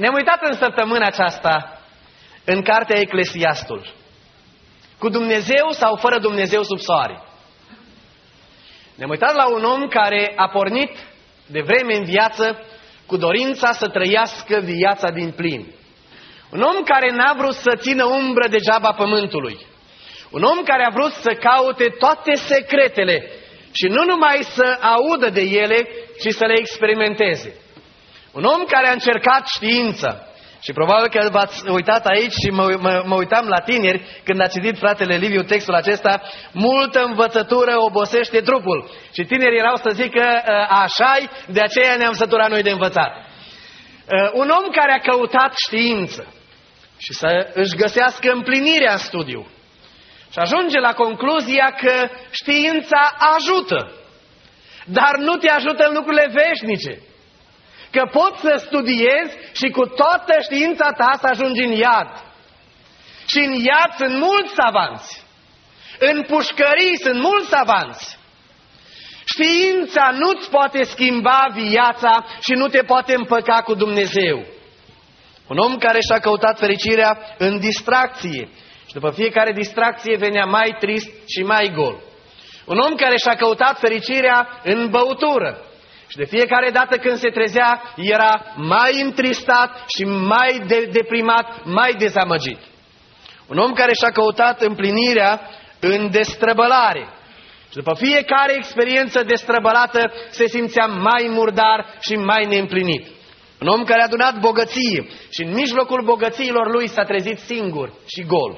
Ne-am uitat în săptămâna aceasta în cartea Eclesiastul. Cu Dumnezeu sau fără Dumnezeu sub soare. Ne-am uitat la un om care a pornit de vreme în viață cu dorința să trăiască viața din plin. Un om care n-a vrut să țină umbră degeaba pământului. Un om care a vrut să caute toate secretele și nu numai să audă de ele, ci să le experimenteze. Un om care a încercat știința. Și probabil că v-ați uitat aici și mă uitam la tineri când a citit fratele Liviu textul acesta: multă învățătură obosește trupul. Și tinerii erau să zică așa-i, de aceea ne-am săturat noi de învățat. Un om care a căutat știință și să își găsească împlinirea în studiu. Și ajunge la concluzia că știința ajută, dar nu te ajută în lucrurile veșnice. Că poți să studiezi și cu toată știința ta să ajungi în iad. Și în iad sunt mulți savanți. În pușcării sunt mulți savanți. Știința nu-ți poate schimba viața și nu te poate împăca cu Dumnezeu. Un om care și-a căutat fericirea în distracție. Și după fiecare distracție venea mai trist și mai gol. Un om care și-a căutat fericirea în băutură. Și de fiecare dată când se trezea, era mai întristat și mai deprimat, mai dezamăgit. Un om care și-a căutat împlinirea în destrăbălare. Și după fiecare experiență destrăbălată, se simțea mai murdar și mai neîmplinit. Un om care a adunat bogăție și în mijlocul bogățiilor lui s-a trezit singur și gol.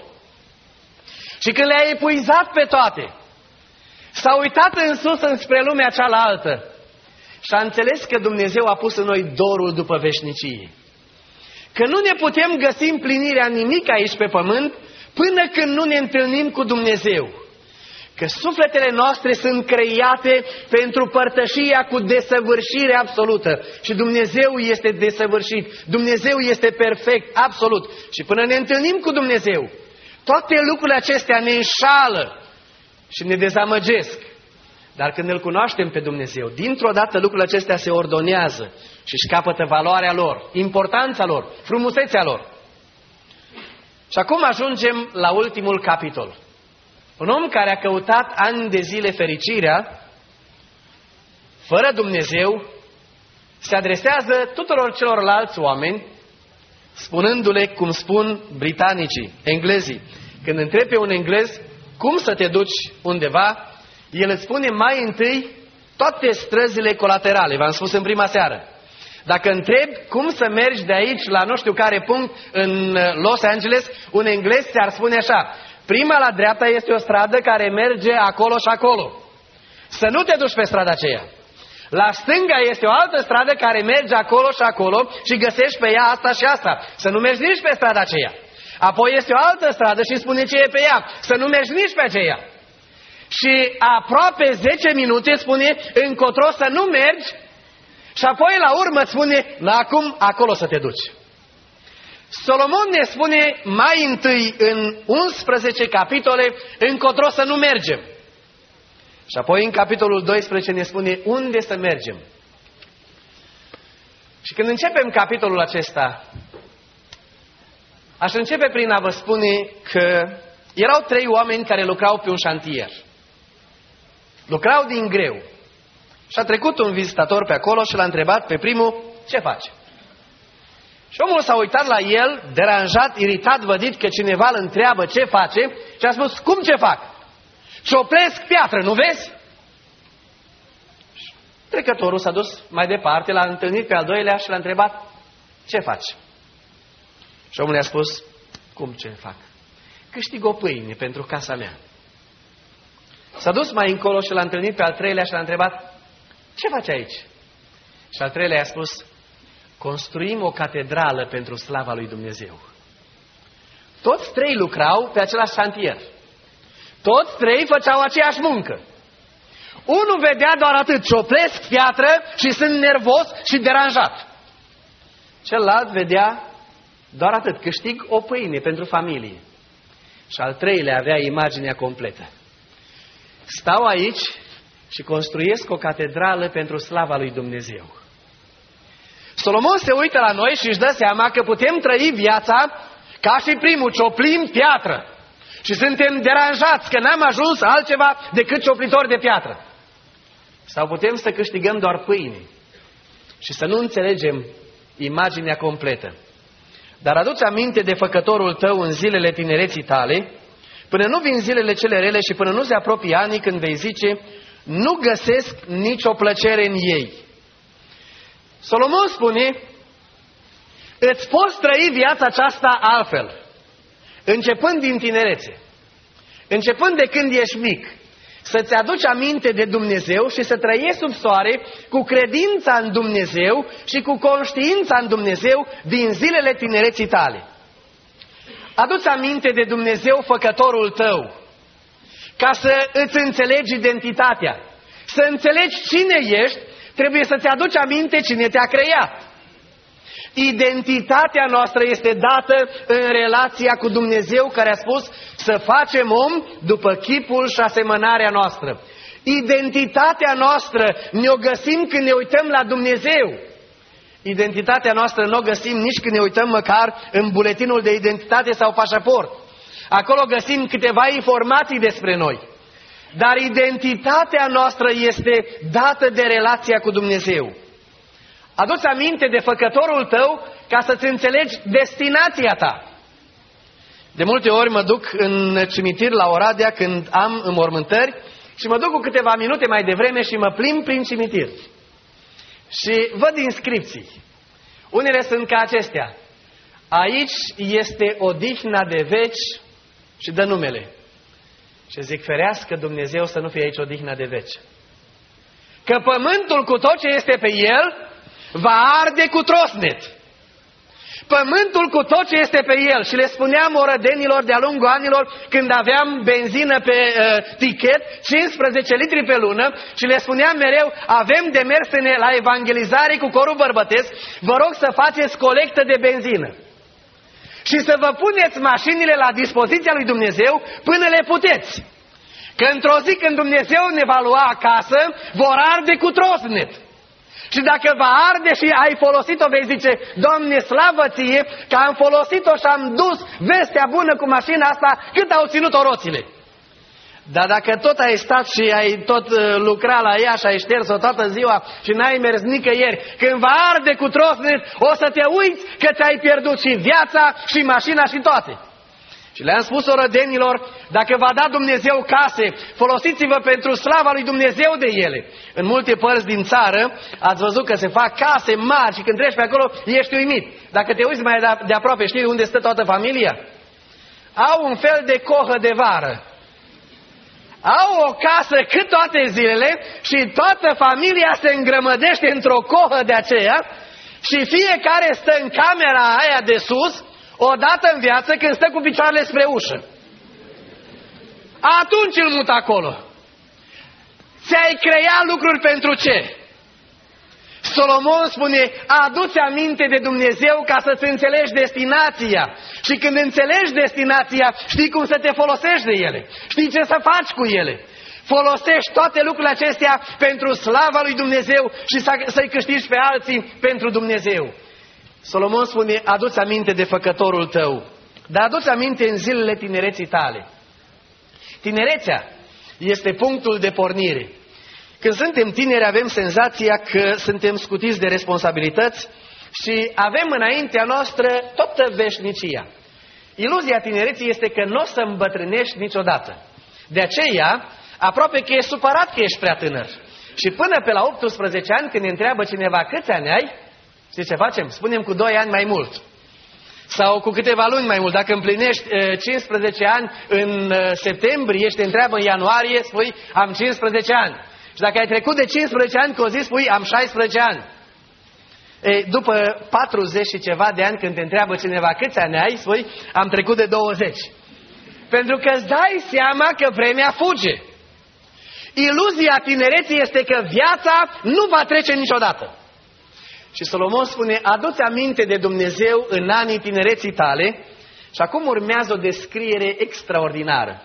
Și când le-a epuizat pe toate, s-a uitat în sus înspre lumea cealaltă și a înțeles că Dumnezeu a pus în noi dorul după veșnicie. Că nu ne putem găsi împlinirea nimic aici pe pământ până când nu ne întâlnim cu Dumnezeu. Că sufletele noastre sunt create pentru părtășia cu desăvârșire absolută. Și Dumnezeu este desăvârșit. Dumnezeu este perfect, absolut. Și până ne întâlnim cu Dumnezeu, toate lucrurile acestea ne înșală și ne dezamăgesc. Dar când îl cunoaștem pe Dumnezeu, dintr-o dată lucrurile acestea se ordonează și își capătă valoarea lor, importanța lor, frumusețea lor. Și acum ajungem la ultimul capitol. Un om care a căutat ani de zile fericirea, fără Dumnezeu, se adresează tuturor celorlalți oameni, spunându-le cum spun britanicii, englezii. Când întrebi pe un englez cum să te duci undeva, el îți spune mai întâi toate străzile colaterale, v-am spus în prima seară. Dacă întrebi cum să mergi de aici la nu știu care punct în Los Angeles, un englez ți-ar spune așa: prima la dreapta este o stradă care merge acolo și acolo. Să nu te duci pe strada aceea. La stânga este o altă stradă care merge acolo și acolo și găsești pe ea asta și asta. Să nu mergi nici pe strada aceea. Apoi este o altă stradă și spune ce e pe ea. Să nu mergi nici pe aceea. Și aproape 10 minute spune încotro să nu mergi și apoi la urmă spune acum acolo să te duci. Solomon ne spune mai întâi în 11 capitole încotro să nu mergem. Și apoi în capitolul 12 ne spune unde să mergem. Și când începem capitolul acesta, aș începe prin a vă spune că erau 3 oameni care lucrau pe un șantier. Lucrau din greu. Și a trecut un vizitator pe acolo și l-a întrebat pe primul: ce faci? Și omul s-a uitat la el, deranjat, iritat, vădit că cineva îl întreabă ce face și a spus: cum ce fac? Cioplesc piatră, nu vezi? Trecătorul s-a dus mai departe, l-a întâlnit pe al doilea și l-a întrebat: ce faci? Și omul i-a spus: cum ce fac? Câștig o pâine pentru casa mea. S-a dus mai încolo și l-a întâlnit pe al treilea și l-a întrebat: ce faci aici? Și al treilea i-a spus: construim o catedrală pentru slava lui Dumnezeu. Toți 3 lucrau pe același șantier. Toți 3 făceau aceeași muncă. Unul vedea doar atât: cioplesc piatră și sunt nervos și deranjat. Celălalt vedea doar atât: câștig o pâine pentru familie. Și al treilea avea imaginea completă: stau aici și construiesc o catedrală pentru slava lui Dumnezeu. Solomon se uită la noi și își dă seama că putem trăi viața ca și primul, cioplim piatră. Și suntem deranjați că n-am ajuns altceva decât cioplitori de piatră. Sau putem să câștigăm doar pâine și să nu înțelegem imaginea completă. Dar adu-ți aminte de făcătorul tău în zilele tinereții tale, până nu vin zilele cele rele și până nu se apropie anii când vei zice, nu găsesc nicio plăcere în ei. Solomon spune, îți poți trăi viața aceasta altfel, începând din tinerețe, începând de când ești mic, să-ți aduci aminte de Dumnezeu și să trăiești sub soare cu credința în Dumnezeu și cu conștiința în Dumnezeu din zilele tinereții tale. Adu-ți aminte de Dumnezeu făcătorul tău, ca să îți înțelegi identitatea. Să înțelegi cine ești, trebuie să-ți aduci aminte cine te-a creat. Identitatea noastră este dată în relația cu Dumnezeu, care a spus să facem om după chipul și asemănarea noastră. Identitatea noastră ne-o găsim când ne uităm la Dumnezeu. Identitatea noastră nu o găsim nici când ne uităm măcar în buletinul de identitate sau pașaport. Acolo găsim câteva informații despre noi. Dar identitatea noastră este dată de relația cu Dumnezeu. Adu-ți aminte de făcătorul tău ca să-ți înțelegi destinația ta. De multe ori mă duc în cimitir la Oradea când am înmormântări și mă duc cu câteva minute mai devreme și mă plimb prin cimitir. Și văd inscripții. Unele sunt ca acestea. Aici este odihna de veci și dă numele. Și zic, ferească Dumnezeu să nu fie aici odihna de veci. Că pământul cu tot ce este pe el va arde cu trosnet. Pământul cu tot ce este pe el. Și le spuneam orădenilor de-a lungul anilor, când aveam benzină pe tichet, 15 litri pe lună, și le spuneam mereu, avem de mers la evangelizare cu corul bărbătesc, vă rog să faceți colectă de benzină. Și să vă puneți mașinile la dispoziția lui Dumnezeu până le puteți. Că într-o zi când Dumnezeu ne va lua acasă, vor arde cu trosnet. Și dacă va arde și ai folosit-o, vei zice, Doamne, slavă ție că am folosit-o și am dus vestea bună cu mașina asta cât au ținut-o roțile. Dar dacă tot ai stat și ai tot lucrat la ea și ai șters-o toată ziua și n-ai mers nicăieri, când va arde cu trosnet, o să te uiți că ți-ai pierdut și viața și mașina și toate. Și le-am spus orădenilor, dacă va da Dumnezeu case, folosiți-vă pentru slava lui Dumnezeu de ele. În multe părți din țară ați văzut că se fac case mari și când treci pe acolo ești uimit. Dacă te uiți mai de aproape, știi unde stă toată familia? Au un fel de cohă de vară. Au o casă cât toate zilele și toată familia se îngrămădește într-o cohă de aceea și fiecare stă în camera aia de sus o dată în viață când stă cu picioarele spre ușă. Atunci îl mut acolo. Ți-ai creat lucruri pentru ce? Solomon spune, adu-ți aminte de Dumnezeu ca să-ți înțelegi destinația. Și când înțelegi destinația, știi cum să te folosești de ele. Știi ce să faci cu ele. Folosești toate lucrurile acestea pentru slava lui Dumnezeu și să-i câștigi pe alții pentru Dumnezeu. Solomon spune, adu-ți aminte de făcătorul tău, dar adu-ți aminte în zilele tinereții tale. Tinerețea este punctul de pornire. Când suntem tineri avem senzația că suntem scutiți de responsabilități și avem înaintea noastră toată veșnicia. Iluzia tinereții este că nu o să îmbătrânești niciodată. De aceea, aproape că ești supărat că ești prea tânăr. Și până pe la 18 ani, când ne întreabă cineva câți ani ai, știi ce facem? Spunem cu 2 ani mai mult. Sau cu câteva luni mai mult. Dacă împlinești 15 ani în septembrie și te întreabă în ianuarie, spui am 15 ani. Și dacă ai trecut de 15 ani, cu o zi spui am 16 ani. După 40 și ceva de ani, când te întreabă cineva câți ani ai, spui am trecut de 20. Pentru că îți dai seama că vremea fuge. Iluzia tinereții este că viața nu va trece niciodată. Și Solomon spune, adu-ți aminte de Dumnezeu în anii tinereții tale. Și acum urmează o descriere extraordinară.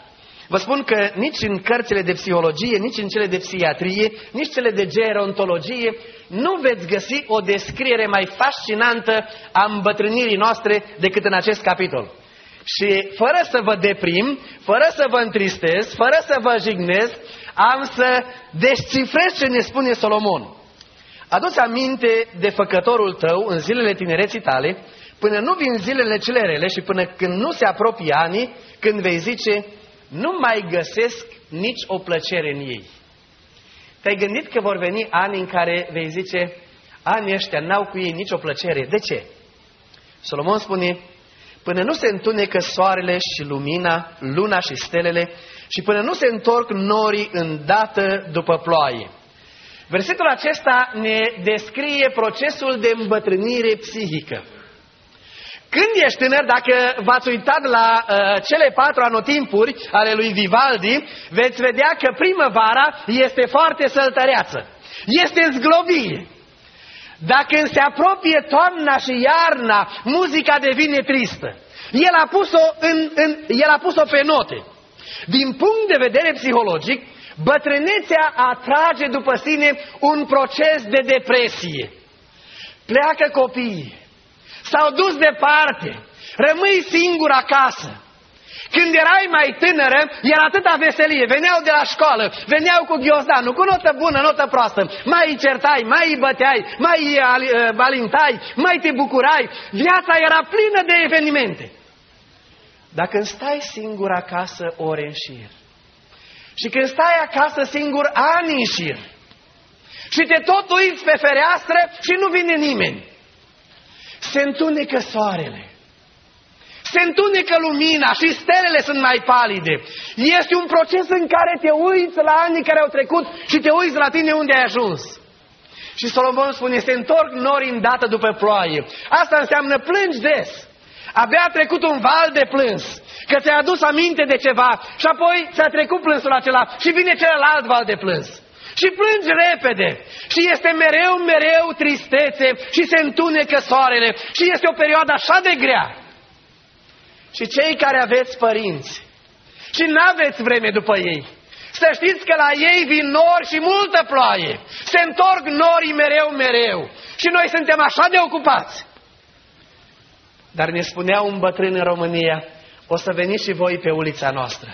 Vă spun că nici în cărțile de psihologie, nici în cele de psihiatrie, nici cele de gerontologie, nu veți găsi o descriere mai fascinantă a îmbătrânirii noastre decât în acest capitol. Și fără să vă deprim, fără să vă întristez, fără să vă jignesc, am să descifrez ce ne spune Solomon. Adu-ți aminte de făcătorul tău în zilele tinereții tale, până nu vin zilele cele rele și până când nu se apropie anii, când vei zice, nu mai găsesc nici o plăcere în ei. Te-ai gândit că vor veni ani în care vei zice, anii ăștia n-au cu ei nicio plăcere. De ce? Solomon spune, până nu se întunecă soarele și lumina, luna și stelele și până nu se întorc norii îndată după ploaie. Versetul acesta ne descrie procesul de îmbătrânire psihică. Când ești tânăr, dacă v-ați uitat la cele 4 anotimpuri ale lui Vivaldi, veți vedea că primăvara este foarte săltăreață. Este zglobie. Dacă se apropie toamna și iarna, muzica devine tristă. El a pus-o pe note. Din punct de vedere psihologic, bătrânețea atrage după sine un proces de depresie. Pleacă copiii. S-au dus departe, rămâi singur acasă. Când erai mai tânără, era atâta veselie, veneau de la școală, veneau cu ghiozdanul, cu notă bună, notă proastă, mai îi certai, mai îi băteai, mai îi alintai, mai te bucurai, viața era plină de evenimente. Dar când stai singur acasă ore în șir, și când stai acasă singur ani în șir, și te tot uiți pe fereastră și nu vine nimeni, se întunecă soarele, se întunecă lumina și stelele sunt mai palide. Este un proces în care te uiți la anii care au trecut și te uiți la tine unde ai ajuns. Și Solomon spune, se întorc norii îndată după ploaie. Asta înseamnă plângi des. Abia a trecut un val de plâns, că ți-ai adus aminte de ceva și apoi ți-a trecut plânsul acela și vine celălalt val de plâns. Și plângi repede și este mereu tristețe și se întunecă soarele și este o perioadă așa de grea. Și cei care aveți părinți și n-aveți vreme după ei, să știți că la ei vin nori și multă ploaie. Se întorc norii mereu și noi suntem așa de ocupați. Dar ne spunea un bătrân în România, o să veniți și voi pe ulița noastră.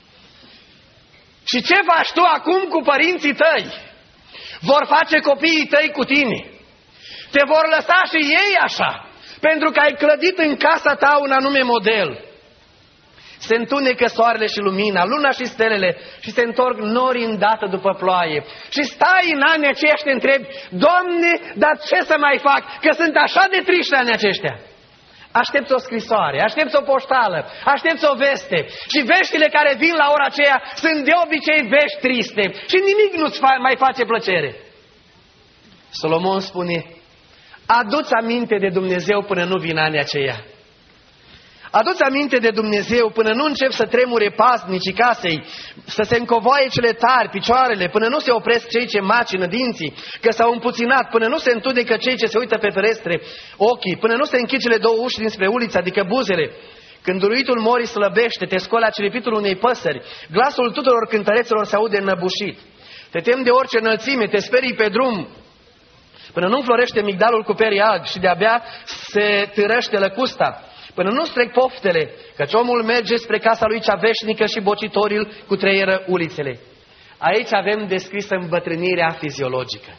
Și ce faci tu acum cu părinții tăi? Vor face copiii tăi cu tine. Te vor lăsa și ei așa, pentru că ai clădit în casa ta un anume model. Se întunecă soarele și lumina, luna și stelele și se întorc norii îndată după ploaie. Și stai în anii aceia și te întrebi, Doamne, dar ce să mai fac? Că sunt așa de triști anii aceștia. Aștepți o scrisoare, aștepți o poștală, aștepți o veste. Și veștile care vin la ora aceea sunt de obicei vești triste și nimic nu-ți mai face plăcere. Solomon spune, adu-ți aminte de Dumnezeu până nu vin anii aceia. Adu-ți aminte de Dumnezeu până nu încep să tremure paznicii casei, să se încovoaie cele tari picioarele, până nu se opresc cei ce macină dinții, că s-au împuținat, până nu se întunecă cei ce se uită pe ferestre ochii, până nu se închid cele două uși dinspre uliță, adică buzele. Când uruitul morii slăbește, te scoală ciripitul unei păsări, glasul tuturor cântăreților se aude înăbușit. Te temi de orice înălțime, te sperii pe drum, până nu înflorește migdalul cu perii albi și de-abia se târăște lăcusta. Până nu strec poftele, căci omul merge spre casa lui cea veșnică și bocitorul cutreieră ulițele. Aici avem descrisă îmbătrânirea fiziologică.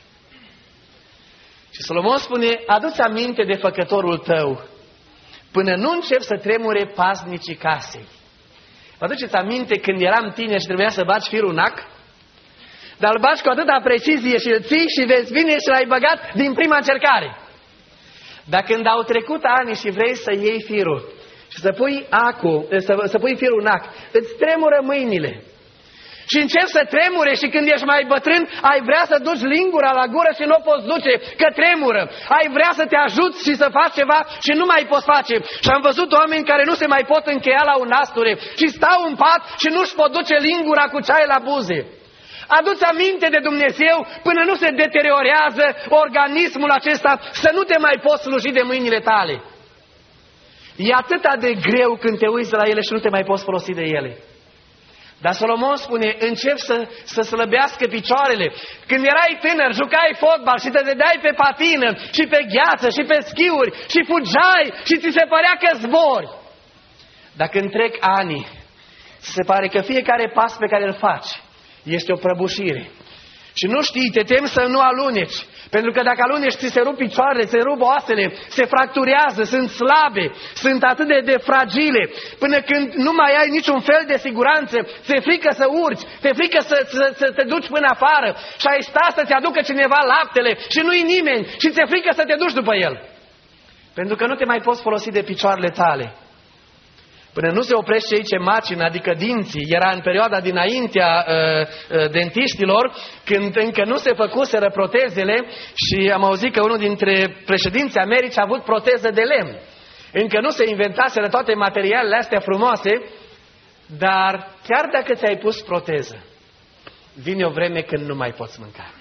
Și Solomon spune, adu-ți aminte de făcătorul tău, până nu încep să tremure paznicii casei. Vă aduceți aminte când eram tineri și trebuia să bagi firul în ac? Dar îl bagi cu atâta precizie și îl ții și vezi bine și l-ai băgat din prima încercare. Dar când au trecut ani și vrei să iei firul și să pui să pui firul în ac, îți tremură mâinile. Și începi să tremure și când ești mai bătrân, ai vrea să duci lingura la gură și nu o poți duce, că tremură. Ai vrea să te ajuți și să faci ceva și nu mai poți face. Și am văzut oameni care nu se mai pot încheia la un asture și stau în pat și nu-și pot duce lingura cu ceai la buze. Adu-ți aminte de Dumnezeu până nu se deteriorează organismul acesta, să nu te mai poți sluji de mâinile tale. E atâta de greu când te uiți la ele și nu te mai poți folosi de ele. Dar Solomon spune, încep să slăbească picioarele. Când erai tânăr, jucai fotbal și te dădeai pe patină și pe gheață și pe schiuri și fugeai și ți se părea că zbori. Dar când trec ani, se pare că fiecare pas pe care îl faci este o prăbușire. Și nu știi, te temi să nu aluneci. Pentru că dacă aluneci, ți se rup picioarele, se rup oasele, se fracturează, sunt slabe, sunt atât de fragile. Până când nu mai ai niciun fel de siguranță, ți-e frică să urci, ți-e frică să te duci până afară și ai sta să-ți aducă cineva laptele și nu-i nimeni și ți-e frică să te duci după el. Pentru că nu te mai poți folosi de picioarele tale. Până nu se oprește aici macină, adică dinții, era în perioada dinaintea dentiștilor, când încă nu se făcuseră protezele și am auzit că unul dintre președinții Americii a avut proteză de lemn. Încă nu se inventaseră toate materialele astea frumoase, dar chiar dacă ți-ai pus proteză, vine o vreme când nu mai poți mânca.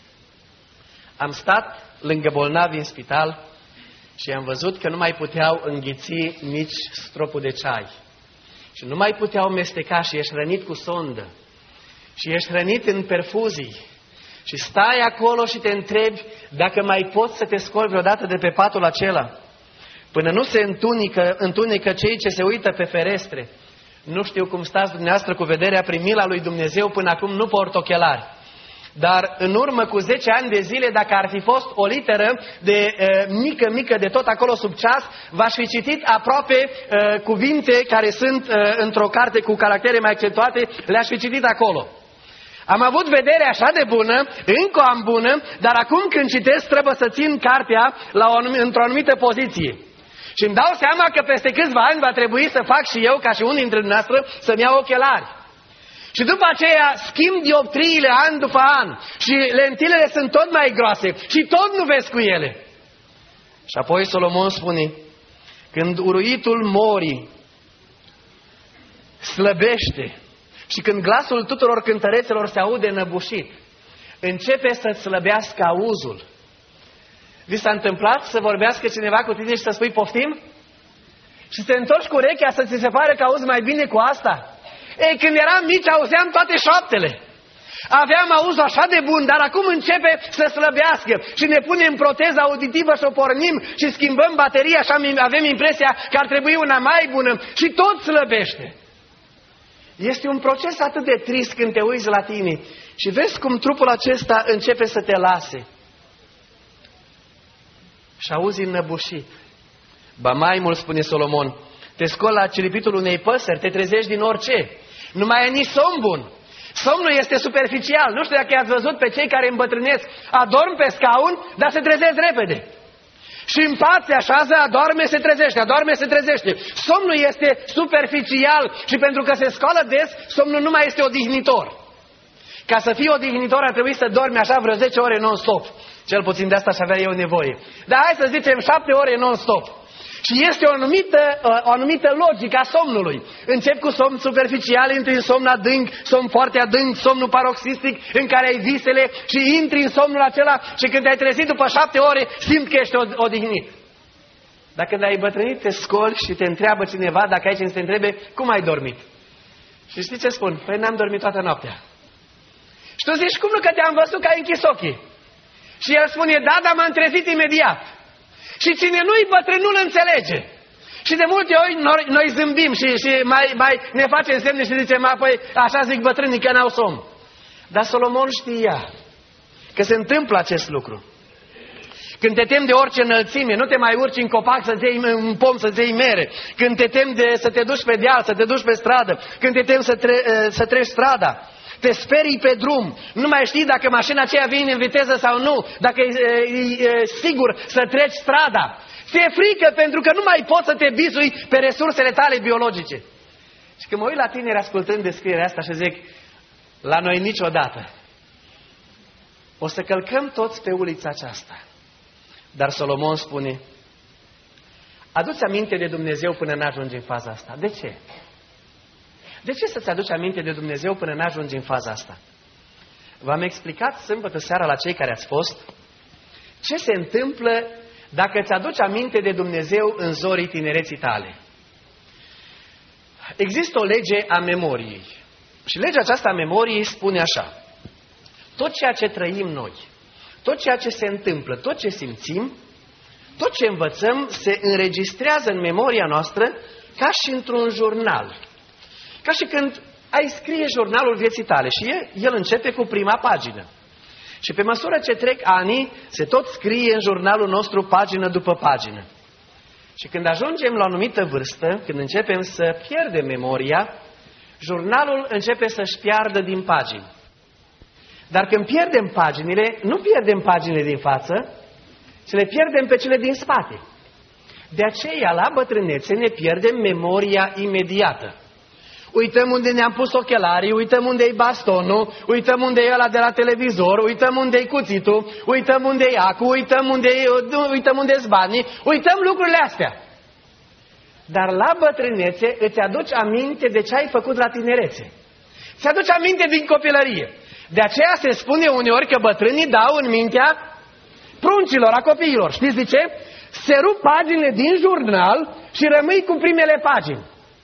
Am stat lângă bolnavi în spital și am văzut că nu mai puteau înghiți nici stropul de ceai. Și nu mai puteau mesteca și ești hrănit cu sondă. Și ești hrănit în perfuzii. Și stai acolo și te întrebi dacă mai poți să te scoli vreodată de pe patul acela. Până nu se întunecă cei ce se uită pe ferestre. Nu știu cum stați dumneavoastră cu vederea prin mila lui Dumnezeu, până acum nu port ochelari. Dar în urmă cu 10 ani de zile, dacă ar fi fost o literă de mică de tot acolo sub ceas, v-aș fi citit aproape cuvinte care sunt într-o carte cu caractere mai accentuate, le-aș fi citit acolo. Am avut vedere așa de bună, încă am bună, dar acum când citesc trebuie să țin cartea într-o anumită poziție. Și îmi dau seama că peste câțiva ani va trebui să fac și eu, ca și unii dintre dumneavoastră, să-mi iau ochelari. Și după aceea schimb dioptriile an după an și lentilele sunt tot mai groase și tot nu vezi cu ele. Și apoi Solomon spune, când uruitul morii slăbește și când glasul tuturor cântărețelor se aude înăbușit, începe să-ți slăbească auzul. Vi s-a întâmplat să vorbească cineva cu tine și să spui poftim? Și să te întorci cu urechea să ți se pare că auzi mai bine cu asta? Ei, când eram mici, auzeam toate șoaptele. Aveam auzul așa de bun, dar acum începe să slăbească. Și ne punem proteza auditivă și o pornim și schimbăm bateria și avem impresia că ar trebui una mai bună și tot slăbește. Este un proces atât de trist când te uiți la tine și vezi cum trupul acesta începe să te lase. Și auzi înnăbușit. Ba mai mult, spune Solomon, te scoli la ciripitul unei păsări, te trezești din orice. Nu mai ai nici somn bun. Somnul este superficial. Nu știu dacă i-ați văzut pe cei care îmbătrânesc. Adorm pe scaun, dar se trezesc repede. Și în pat se așează, adorme, se trezește, adorme, se trezește. Somnul este superficial și pentru că se scoală des, somnul nu mai este odihnitor. Ca să fii odihnitor ar trebui să dormi așa vreo 10 ore non-stop. Cel puțin de asta aș avea eu nevoie. Dar hai să zicem 7 ore non-stop. Și este o anumită logică a somnului. Încep cu somn superficial, intri în somn adânc, somn foarte adânc, somnul paroxistic în care ai visele și intri în somnul acela și când te-ai trezit după 7 ore, simți că ești odihnit. Dar când ai bătrânit, te scoli și te întreabă cineva, dacă aici se întrebe, cum ai dormit? Și știi ce spun? Păi n-am dormit toată noaptea. Și tu zici, cum nu că te-am văzut că ai închis ochii? Și el spune, da, dar m-am trezit imediat. Și cine nu-i bătrân nu-l înțelege. Și de multe ori noi zâmbim și mai ne facem semne și zicem, păi așa zic bătrânii că n-au somn. Dar Solomon știa că se întâmplă acest lucru. Când te temi de orice înălțime, nu te mai urci în copac să-ți iei un pom, să-ți iei mere. Când te temi să te duci pe deal, să te duci pe stradă. Când te temi să treci strada. Te sperii pe drum, nu mai știi dacă mașina aceea vine în viteză sau nu, dacă e sigur să treci strada. Ți-e frică pentru că nu mai poți să te bizui pe resursele tale biologice. Și când mă uit la tineri ascultând descrierea asta și zic, la noi niciodată. O să călcăm toți pe ulița aceasta. Dar Solomon spune, adu-ți aminte de Dumnezeu până n-ajungi în faza asta. De ce? De ce să-ți aduci aminte de Dumnezeu până n-ajungi în faza asta? V-am explicat sâmbătă seara la cei care ați fost ce se întâmplă dacă îți aduci aminte de Dumnezeu în zorii tinereții tale. Există o lege a memoriei. Și legea aceasta a memoriei spune așa: tot ceea ce trăim noi, tot ceea ce se întâmplă, tot ce simțim, tot ce învățăm se înregistrează în memoria noastră ca și într-un jurnal. Ca și când ai scrie jurnalul vieții tale și el începe cu prima pagină. Și pe măsură ce trec ani, se tot scrie în jurnalul nostru pagină după pagină. Și când ajungem la o anumită vârstă, când începem să pierdem memoria, jurnalul începe să-și piardă din pagini. Dar când pierdem paginile, nu pierdem paginile din față, ci le pierdem pe cele din spate. De aceea, la bătrânețe, ne pierdem memoria imediată. Uităm unde ne-am pus ochelarii, uităm unde-i bastonul, uităm unde-i ăla de la televizor, uităm unde-i cuțitul, uităm unde-i acul, uităm unde-s banii, uităm lucrurile astea. Dar la bătrânețe îți aduci aminte de ce ai făcut la tinerețe. Îți aduci aminte din copilărie. De aceea se spune uneori că bătrânii dau în mintea pruncilor, a copiilor. Știți de ce? Se rup paginile din jurnal și rămâi cu primele pagini.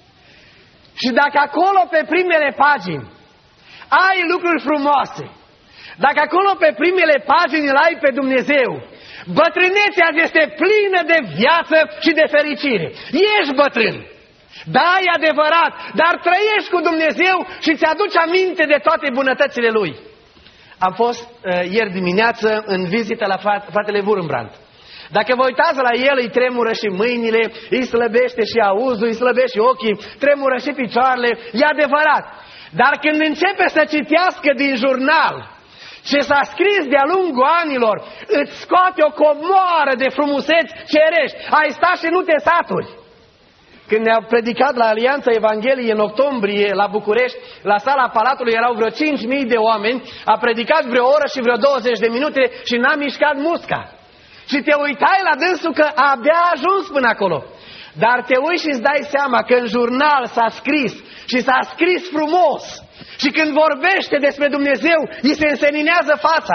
Și dacă acolo pe primele pagini ai lucruri frumoase, dacă acolo pe primele pagini îl ai pe Dumnezeu, bătrânețea este plină de viață și de fericire. Ești bătrân, da, e adevărat, dar trăiești cu Dumnezeu și ți-aduci aminte de toate bunătățile Lui. Am fost ieri dimineață în vizită la fratele Wurmbrand. Dacă vă uitați la el, îi tremură și mâinile, îi slăbește și auzul, îi slăbește și ochii, tremură și picioarele, e adevărat. Dar când începe să citească din jurnal ce s-a scris de-a lungul anilor, îți scoate o comoară de frumuseți cerești, ai stat și nu te saturi. Când ne-a predicat la Alianța Evangheliei în octombrie la București, la sala Palatului erau vreo 5.000 de oameni, a predicat vreo oră și vreo 20 de minute și n-a mișcat musca. Și te uitai la dânsul că abia a ajuns până acolo. Dar te uiți și îți dai seama că în jurnal s-a scris și s-a scris frumos. Și când vorbește despre Dumnezeu, îi se înseninează fața.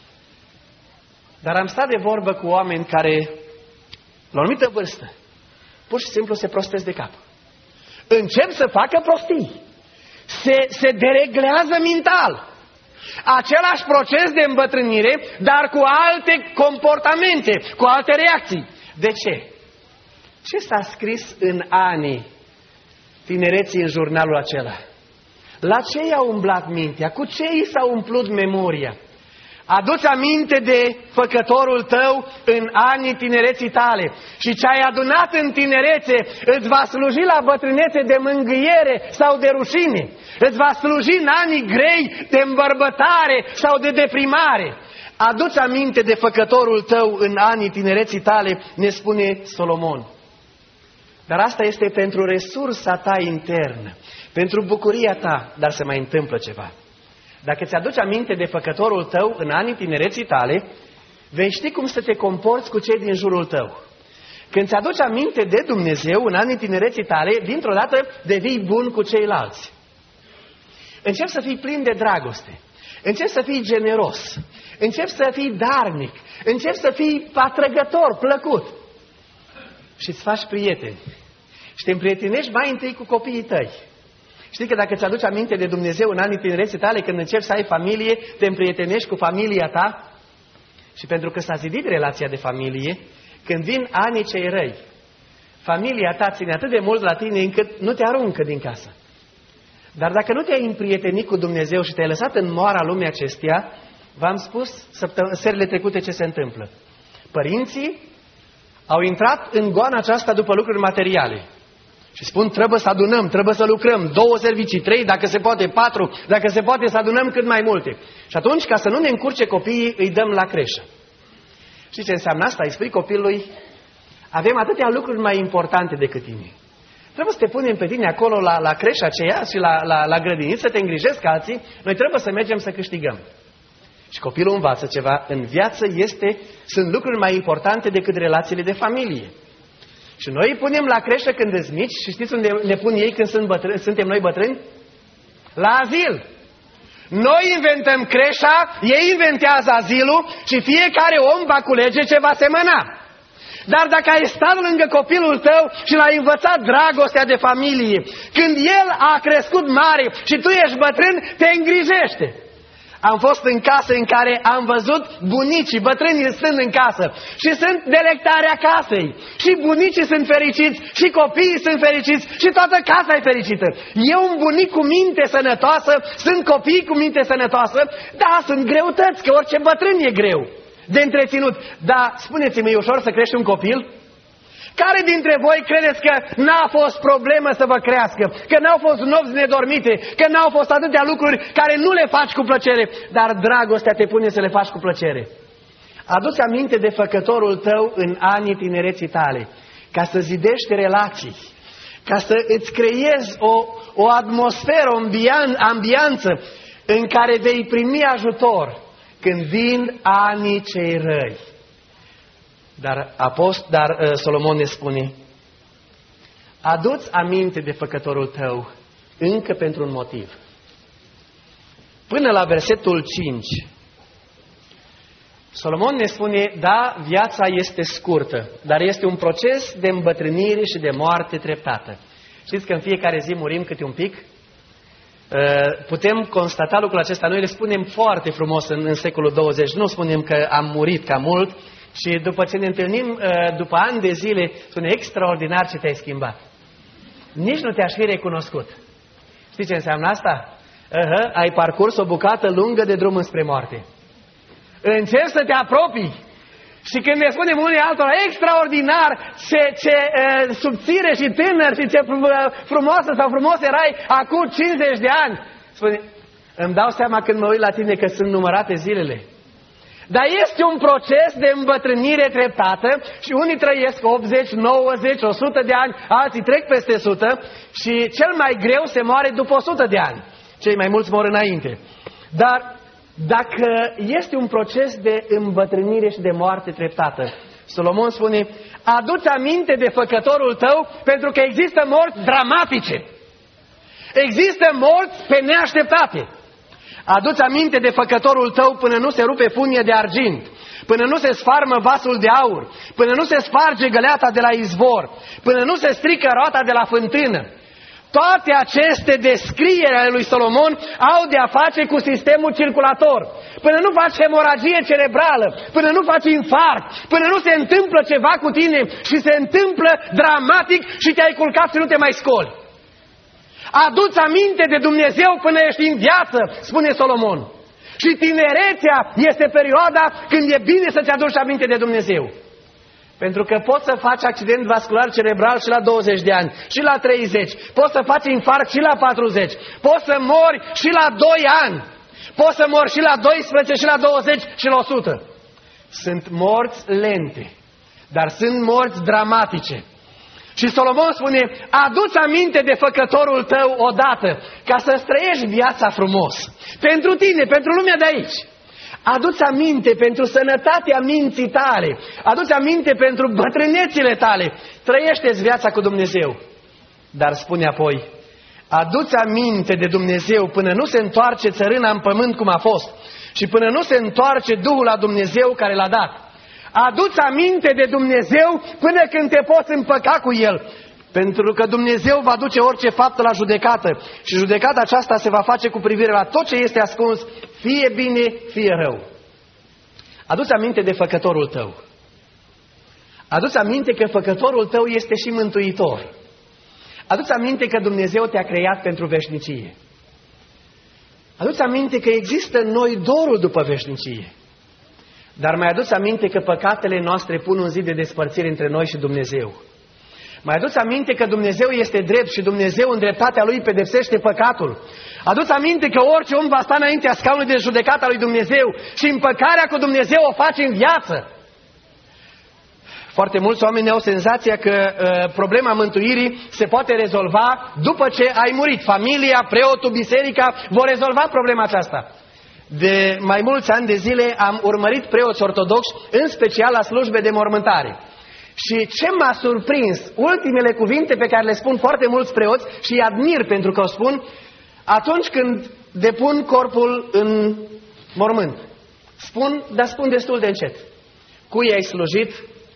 Dar am stat de vorbă cu oameni care, la o anumită vârstă, pur și simplu se prostesc de cap. Încep să facă prostii. Se dereglează mental. Același proces de îmbătrânire, dar cu alte comportamente, cu alte reacții. De ce? Ce s-a scris în anii tinereții în jurnalul acela? La ce i-a umblat mintea? Cu ce i s-a umplut memoria? Aduți aminte de făcătorul tău în anii tinereții tale și ce ai adunat în tinerețe îți va sluji la bătrânețe de mângâiere sau de rușine. Îți va sluji în anii grei de îmbărbătare sau de deprimare. Aduți aminte de făcătorul tău în anii tinereții tale, ne spune Solomon. Dar asta este pentru resursa ta internă, pentru bucuria ta, dar se mai întâmplă ceva. Dacă ți-aduci aminte de făcătorul tău în anii tinereții tale, vei ști cum să te comporți cu cei din jurul tău. Când ți-aduci aminte de Dumnezeu în anii tinereții tale, dintr-o dată devii bun cu ceilalți. Începi să fii plin de dragoste, începi să fii generos, începi să fii darnic, începi să fii atrăgător, plăcut. Și îți faci prieteni. Și te împrietenești mai întâi cu copiii tăi. Știi că dacă ți-aduci aminte de Dumnezeu în anii tinereții tale, când începi să ai familie, te împrietenești cu familia ta. Și pentru că s-a zidit relația de familie, când vin anii cei răi, familia ta ține atât de mult la tine încât nu te aruncă din casă. Dar dacă nu te-ai împrietenit cu Dumnezeu și te-ai lăsat în moara lumii acesteia, v-am spus serile trecute ce se întâmplă. Părinții au intrat în goana aceasta după lucruri materiale. Și spun, trebuie să adunăm, trebuie să lucrăm, 2 servicii, 3, dacă se poate 4, dacă se poate să adunăm cât mai multe. Și atunci, ca să nu ne încurce copiii, îi dăm la creșă. Știi ce înseamnă asta? Îi spui copilului, avem atâtea lucruri mai importante decât tine. Trebuie să te punem pe tine acolo la creșa aceea și la grădiniță, să te îngrijesc ca alții, noi trebuie să mergem să câștigăm. Și copilul învață ceva, în viață sunt lucruri mai importante decât relațiile de familie. Și noi îi punem la creșă când îți mici și știți unde ne pun ei când suntem noi bătrâni? La azil. Noi inventăm creșa, ei inventează azilul și fiecare om va culege ce va semăna. Dar dacă ai stat lângă copilul tău și l-ai învățat dragostea de familie, când el a crescut mare și tu ești bătrân, te îngrijește. Am fost în case în care am văzut bunicii, bătrânii stând în casă și sunt delectarea casei. Și bunicii sunt fericiți, și copiii sunt fericiți, și toată casa e fericită. E un bunic cu minte sănătoasă, sunt copii cu minte sănătoasă, da, sunt greutăți, că orice bătrân e greu de întreținut. Dar spuneți-mi, e ușor să crești un copil? Care dintre voi credeți că n-a fost problemă să vă crească? Că n-au fost nopți nedormite? Că n-au fost atâtea lucruri care nu le faci cu plăcere? Dar dragostea te pune să le faci cu plăcere. Adu-ți aminte de făcătorul tău în anii tinereții tale, ca să zidești relații, ca să îți creezi o atmosferă, o ambianță în care vei primi ajutor când vin anii cei răi. Dar Solomon ne spune, adu-ți aminte de făcătorul tău încă pentru un motiv. Până la versetul 5, Solomon ne spune, da, viața este scurtă, dar este un proces de îmbătrânire și de moarte treptată. Știți că în fiecare zi murim câte un pic? Putem constata lucrul acesta. Noi le spunem foarte frumos în secolul 20, nu spunem că am murit ca mult, și după ce ne întâlnim, după ani de zile, spune extraordinar ce te-ai schimbat. Nici nu te-aș fi recunoscut. Știi ce înseamnă asta? Ai parcurs o bucată lungă de drum înspre moarte. Încerci să te apropii. Și când ne spunem unii altora, extraordinar, ce subțire și tânăr și ce frumoasă sau frumos erai acum 50 de ani. Spune, îmi dau seama când mă uit la tine că sunt numărate zilele. Dar este un proces de îmbătrânire treptată și unii trăiesc 80, 90, 100 de ani, alții trec peste 100 și cel mai greu se moare după 100 de ani. Cei mai mulți mor înainte. Dar dacă este un proces de îmbătrânire și de moarte treptată, Solomon spune, adu-ți aminte de făcătorul tău pentru că există morți dramatice. Există morți pe neașteptate. Adu-ți aminte de făcătorul tău până nu se rupe funie de argint, până nu se sfarmă vasul de aur, până nu se sparge găleata de la izvor, până nu se strică roata de la fântână. Toate aceste descrieri ale lui Solomon au de-a face cu sistemul circulator. Până nu faci hemoragie cerebrală, până nu faci infarct, până nu se întâmplă ceva cu tine și se întâmplă dramatic și te-ai culcat și nu te mai scoli. Adu-ți aminte de Dumnezeu până ești în viață, spune Solomon. Și tinerețea este perioada când e bine să-ți aduci aminte de Dumnezeu. Pentru că poți să faci accident vascular cerebral și la 20 de ani, și la 30, poți să faci infarct și la 40, poți să mori și la 2 ani, poți să mori și la 12, și la 20, și la 100. Sunt morți lente, dar sunt morți dramatice. Și Solomon spune, adu-ți aminte de făcătorul tău odată, ca să-ți trăiești viața frumos. Pentru tine, pentru lumea de aici. Adu-ți aminte pentru sănătatea minții tale. Adu-ți aminte pentru bătrânețile tale. Trăiește-ți viața cu Dumnezeu. Dar spune apoi, adu-ți aminte de Dumnezeu până nu se întoarce țărâna în pământ cum a fost și până nu se întoarce Duhul la Dumnezeu care l-a dat. Adu-ți aminte de Dumnezeu până când te poți împăca cu El. Pentru că Dumnezeu va duce orice faptă la judecată și judecata aceasta se va face cu privire la tot ce este ascuns, fie bine, fie rău. Adu-ți aminte de făcătorul tău. Adu-ți aminte că făcătorul tău este și mântuitor. Adu-ți aminte că Dumnezeu te-a creat pentru veșnicie. Adu-ți aminte că există în noi dorul după veșnicie. Dar mai adu-ți aminte că păcatele noastre pun un zid de despărțire între noi și Dumnezeu. Mai adu-ți aminte că Dumnezeu este drept și Dumnezeu în dreptatea Lui pedepsește păcatul. Adu-ți aminte că orice om va sta înaintea scaunului de judecată a lui Dumnezeu și împăcarea cu Dumnezeu o face în viață. Foarte mulți oameni au senzația că problema mântuirii se poate rezolva după ce ai murit. Familia, preotul, biserica vor rezolva problema aceasta. De mai mulți ani de zile am urmărit preoți ortodoxi, în special la slujbe de mormântare. Și ce m-a surprins, ultimele cuvinte pe care le spun foarte mulți preoți și îi admir pentru că o spun, atunci când depun corpul în mormânt. Spun, dar spun destul de încet. Cui ai slujit?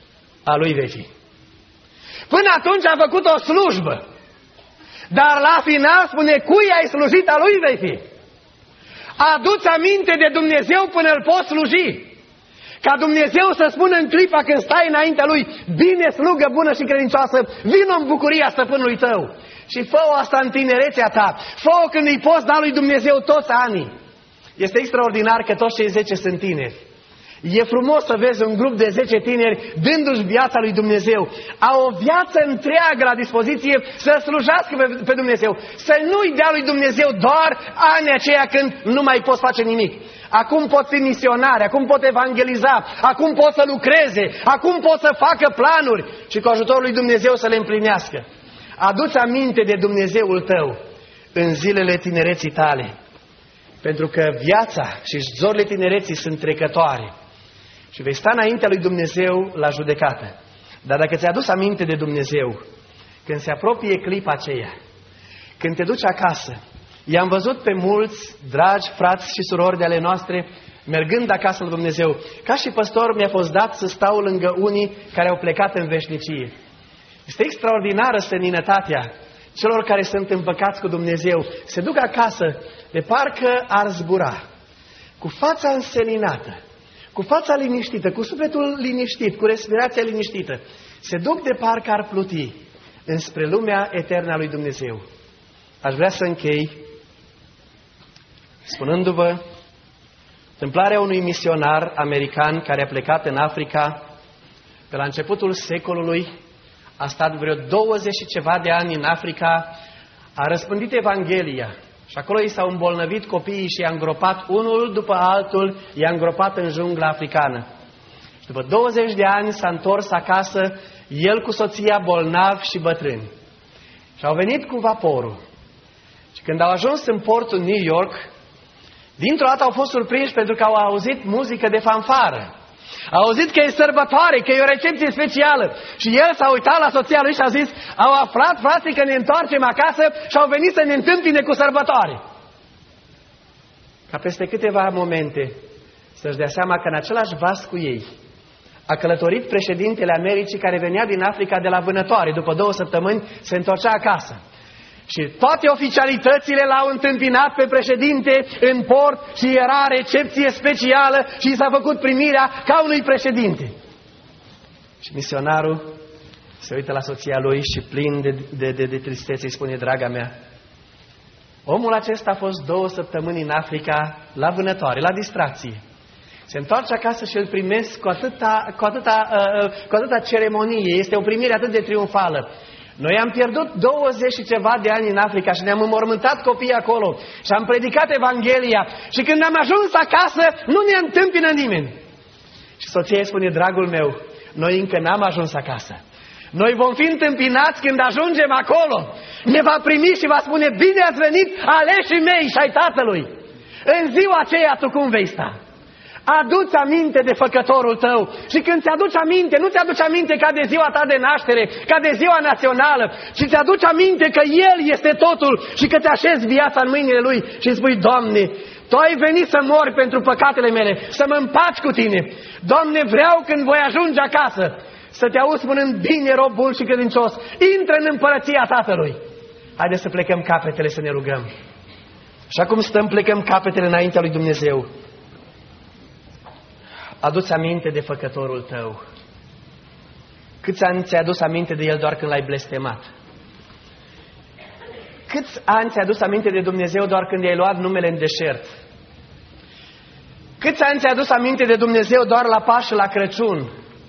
a lui vei fi. Până atunci a făcut o slujbă. Dar la final spune, cui ai slujit, a lui vei fi. Adu-ți aminte de Dumnezeu până îl poți sluji. Ca Dumnezeu să spună în clipa când stai înaintea lui, bine, slugă bună și credincioasă, vină în bucuria stăpânului tău. Și fă-o asta în tinerețea ta. Fă-o când îi poți da lui Dumnezeu toți anii. Este extraordinar că toți cei 10 sunt tineri. E frumos să vezi un grup de 10 tineri dându-și viața lui Dumnezeu. Au o viață întreagă la dispoziție să slujească pe Dumnezeu. Să nu-i dea lui Dumnezeu doar anii aceia când nu mai poți face nimic. Acum pot fi misionari, acum pot evangeliza, acum pot să lucreze, acum pot să facă planuri și cu ajutorul lui Dumnezeu să le împlinească. Adu-ți aminte de Dumnezeul tău în zilele tinereții tale. Pentru că viața și zorile tinereții sunt trecătoare. Și vei sta înaintea lui Dumnezeu la judecată. Dar dacă ți-ai adus aminte de Dumnezeu, când se apropie clipa aceea, când te duci acasă, i-am văzut pe mulți dragi frați și surori de ale noastre mergând acasă la Dumnezeu. Ca și păstor mi-a fost dat să stau lângă unii care au plecat în veșnicie. Este extraordinară seninătatea celor care sunt împăcați cu Dumnezeu. Se duc acasă de parcă ar zbura, cu fața înseninată, cu fața liniștită, cu sufletul liniștit, cu respirația liniștită. Se duc de parcă ar pluti înspre lumea eternă a lui Dumnezeu. Aș vrea să închei spunându-vă întâmplarea unui misionar american care a plecat în Africa pe la începutul secolului, a stat vreo 20 și ceva de ani în Africa, a răspândit Evanghelia și acolo i s-au îmbolnăvit copiii și i-a îngropat unul după altul, i-a îngropat în jungla africană. Și după 20 de ani s-a întors acasă, el cu soția bolnavi și bătrâni. Și au venit cu vaporul. Și când au ajuns în portul New York, dintr-o dată au fost surprinși pentru că au auzit muzică de fanfară. Au auzit că e sărbătoare, că e o recepție specială. Și el s-a uitat la soția lui și a zis, au aflat frații că ne întoarcem acasă și au venit să ne întâmpine cu sărbătoare. Ca peste câteva momente să-și dea seama că în același vas cu ei a călătorit președintele Americii care venea din Africa de la vânătoare. După 2 săptămâni se întorcea acasă. Și toate oficialitățile l-au întâmpinat pe președinte în port și era recepție specială și s-a făcut primirea ca unui președinte. Și misionarul se uită la soția lui și plin de tristețe îi spune, draga mea, omul acesta a fost 2 săptămâni în Africa la vânătoare, la distracție. Se întoarce acasă și îl primesc cu atâta ceremonie. Este o primire atât de triumfală. Noi am pierdut 20 și ceva de ani în Africa și ne-am înmormântat copiii acolo și am predicat Evanghelia și când am ajuns acasă nu ne întâmpină nimeni. Și soția îi spune, dragul meu, noi încă n-am ajuns acasă. Noi vom fi întâmpinați când ajungem acolo. Ne va primi și va spune, bine ați venit aleșii mei și ai tatălui. În ziua aceea tu cum vei sta? Adu-ți aminte de făcătorul tău și când ți-aduci aminte, nu ți-aduci aminte ca de ziua ta de naștere, ca de ziua națională, ci ți-aduci aminte că El este totul și că te așezi viața în mâinile Lui și îți spui, Doamne, Tu ai venit să mori pentru păcatele mele, să mă împaci cu Tine. Doamne, vreau când voi ajunge acasă să Te auzi spunând, bine, rob bun și credincios, intră în împărăția Tatălui. Haideți să plecăm capetele să ne rugăm. Și acum stăm, plecăm capetele înaintea lui Dumnezeu. Adu-ți aminte de făcătorul tău. Câți ani ți-ai adus aminte de el doar când l-ai blestemat? Câți ani ți-ai adus aminte de Dumnezeu doar când i-ai luat numele în deșert? Câți ani ți-ai adus aminte de Dumnezeu doar la Paști și la Crăciun?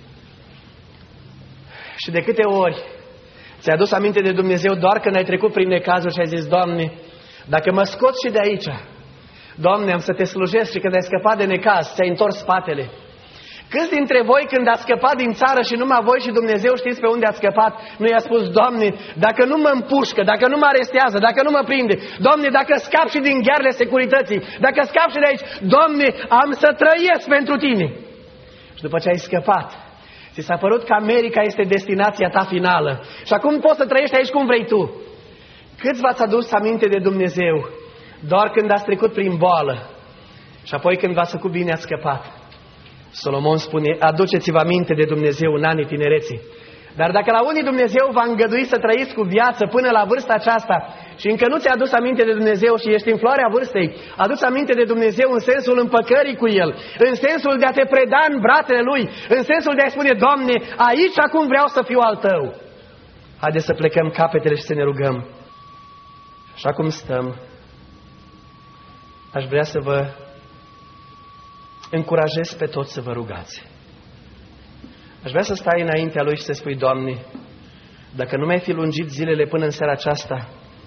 Și de câte ori ți-ai adus aminte de Dumnezeu doar când ai trecut prin necazuri și ai zis, Doamne, dacă mă scoți și de aici, Doamne, am să Te slujesc, și când ai scăpat de necaz, ți-ai întors spatele. Câți dintre voi când ați scăpat din țară și numai voi și Dumnezeu știți pe unde ați scăpat, nu i-a spus, Doamne, dacă nu mă împușcă, dacă nu mă arestează, dacă nu mă prinde, Doamne, dacă scap și din ghearele securității, dacă scap și de aici, Doamne, am să trăiesc pentru Tine. Și după ce ai scăpat, ți s-a părut că America este destinația ta finală și acum poți să trăiești aici cum vrei tu. Câți v-ați adus aminte de Dumnezeu doar când ați trecut prin boală și apoi când v-ați făcut bine ați scăpat? Solomon spune, aduceți-vă aminte de Dumnezeu în anii tinereții. Dar dacă la unii Dumnezeu v-a îngăduit să trăiți cu viață până la vârsta aceasta și încă nu ți-a adus aminte de Dumnezeu și ești în floarea vârstei, adu-ți aminte de Dumnezeu în sensul împăcării cu El, în sensul de a te preda în brațele Lui, în sensul de a spune, Doamne, aici acum vreau să fiu al Tău. Haideți să plecăm capetele și să ne rugăm. Așa cum stăm, aș vrea să vă încurajez pe toți să vă rugați. Aș vrea să stai înaintea Lui și să spui, Doamne, dacă nu mi-ai fi lungit zilele până în seara aceasta,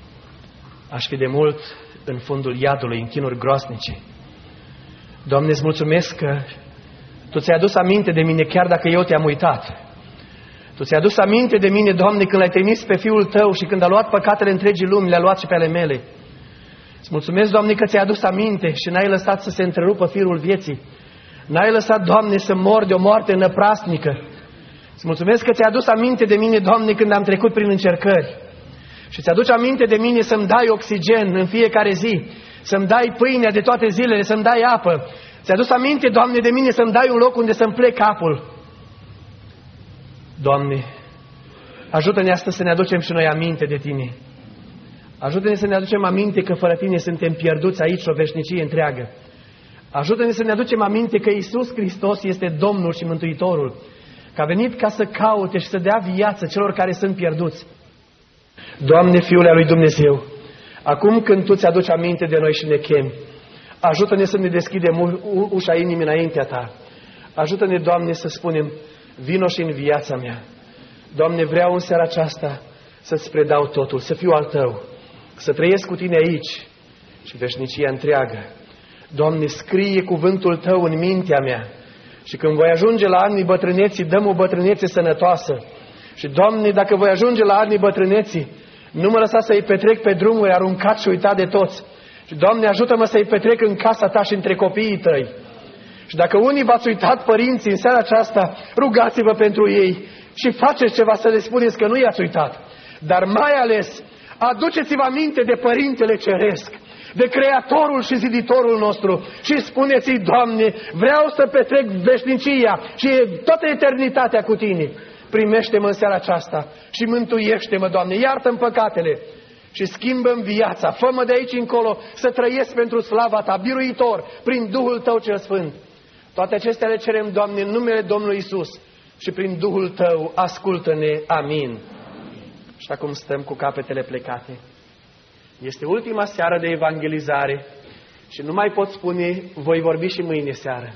aș fi de mult în fundul iadului, în chinuri groasnice. Doamne, îți mulțumesc că Tu ți-ai adus aminte de mine chiar dacă eu te-am uitat. Tu ți-ai adus aminte de mine, Doamne, când L-ai trimis pe Fiul Tău și când a luat păcatele întregii lumi, le-a luat și pe ale mele. Îți mulțumesc, Doamne, că ți-ai adus aminte și n-ai lăsat să se întrerupă firul vieții. N-ai lăsat, Doamne, să mor de o moarte năprasnică. Îți mulțumesc că ți-ai adus aminte de mine, Doamne, când am trecut prin încercări. Și ți-aduci aminte de mine să-mi dai oxigen în fiecare zi, să-mi dai pâinea de toate zilele, să-mi dai apă. Ți-ai adus aminte, Doamne, de mine să-mi dai un loc unde să-mi plec capul. Doamne, ajută-ne astăzi să ne aducem și noi aminte de Tine. Ajută-ne să ne aducem aminte că fără Tine suntem pierduți aici o veșnicie întreagă. Ajută-ne să ne aducem aminte că Iisus Hristos este Domnul și Mântuitorul, că a venit ca să caute și să dea viață celor care sunt pierduți. Doamne, Fiule al lui Dumnezeu, acum când Tu ți-aduci aminte de noi și ne chemi, ajută-ne să ne deschidem ușa inimii înaintea Ta. Ajută-ne, Doamne, să spunem, vino și în viața mea. Doamne, vreau în seara aceasta să-ți predau totul, să fiu al Tău, să trăiesc cu Tine aici și veșnicia întreagă. Doamne, scrie cuvântul Tău în mintea mea și când voi ajunge la anii bătrâneții, dăm o bătrânețe sănătoasă. Și, Doamne, dacă voi ajunge la anii bătrâneții, nu mă lăsa să-i petrec pe drumuri aruncat și uitat de toți. Și, Doamne, ajută-mă să-i petrec în casa Ta și între copiii Tăi. Și dacă unii v-ați uitat părinții în seara aceasta, rugați-vă pentru ei și faceți ceva să le spuneți că nu i-ați uitat. Dar mai ales, aduceți-vă aminte de Părintele Ceresc, de Creatorul și Ziditorul nostru și spuneți-i, Doamne, vreau să petrec veșnicia și toată eternitatea cu Tine. Primește-mă în seara aceasta și mântuiește-mă, Doamne, iartă-mi păcatele și schimbă-mi viața. Fă-mă de aici încolo să trăiesc pentru slava Ta, biruitor, prin Duhul Tău cel Sfânt. Toate acestea le cerem, Doamne, în numele Domnului Iisus și prin Duhul Tău, ascultă-ne. Amin. Și acum stăm cu capetele plecate. Este ultima seară de evangelizare și nu mai pot spune, voi vorbi și mâine seară.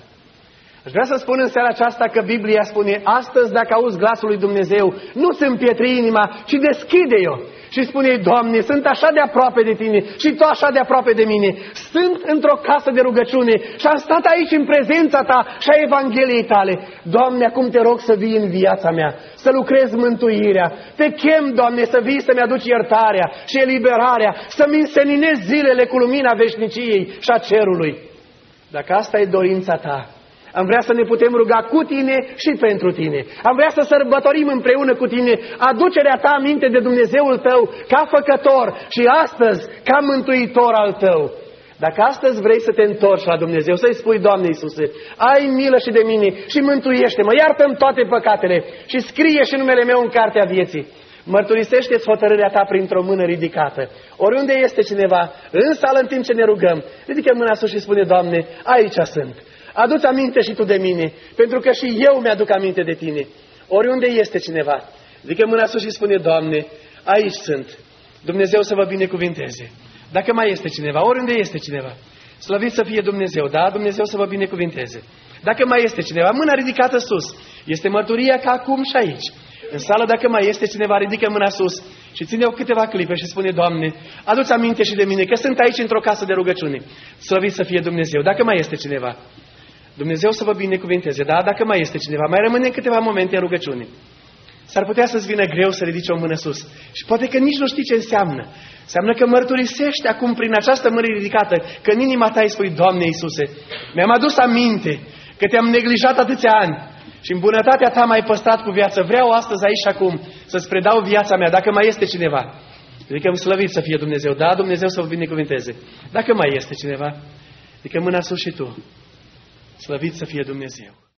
Aș vrea să spun în seara aceasta că Biblia spune, astăzi dacă auzi glasul lui Dumnezeu, nu-ți împietri inima, ci deschide-o. Și spune, Doamne, sunt așa de aproape de Tine și Tu așa de aproape de mine. Sunt într-o casă de rugăciune și am stat aici în prezența Ta și a Evangheliei Tale. Doamne, acum Te rog să vii în viața mea, să lucrezi mântuirea. Te chem, Doamne, să vii să-mi aduci iertarea și eliberarea, să-mi înseninezi zilele cu lumina veșniciei și a cerului. Dacă asta e dorința Ta, am vrea să ne putem ruga cu Tine și pentru Tine. Am vrea să sărbătorim împreună cu Tine aducerea Ta aminte de Dumnezeul Tău ca făcător și astăzi ca mântuitor al Tău. Dacă astăzi vrei să te întorci la Dumnezeu, să-i spui, Doamne Iisuse, ai milă și de mine și mântuiește-mă, iartă-mi toate păcatele și scrie și numele meu în cartea vieții. Mărturisește-ți hotărârea Ta printr-o mână ridicată. Oriunde este cineva, în sală în timp ce ne rugăm, ridică mâna sus și spune, Doamne, aici sunt. Adu-ți aminte și Tu de mine, pentru că și eu mi-aduc aminte de Tine. Oriunde este cineva, ridică mâna sus și spune, Doamne, aici sunt. Dumnezeu să vă binecuvinteze. Dacă mai este cineva, oriunde este cineva, slăvit să fie Dumnezeu, da, Dumnezeu să vă binecuvinteze. Dacă mai este cineva, mâna ridicată sus, este mărturia ca acum și aici. În sală, dacă mai este cineva, ridică mâna sus și ține-o câteva clipe și spune, Doamne, adu-ți aminte și de mine, că sunt aici într-o casă de rugăciune. Slăvit să fie Dumnezeu. Dacă mai este cineva, Dumnezeu să vă binecuvinteze. Da, dacă mai este cineva, mai rămâne câteva momente în rugăciune. S-ar putea să-ți vină greu să ridici o mână sus. Și poate că nici nu știi ce înseamnă. Înseamnă că mărturisești acum prin această mână ridicată că în inima ta îi spui, Doamne Iisuse, mi-am adus aminte că Te-am neglijat atâția ani și în bunătatea Ta m-ai păstrat cu viață. Vreau astăzi aici și acum să-ți predau viața mea. Dacă mai este cineva, adică slăvit să fie Dumnezeu. Da, Dumnezeu să vă binecuvinteze. Dacă mai este cineva, adică mâna sus și tu. Slăvit să fie Dumnezeu!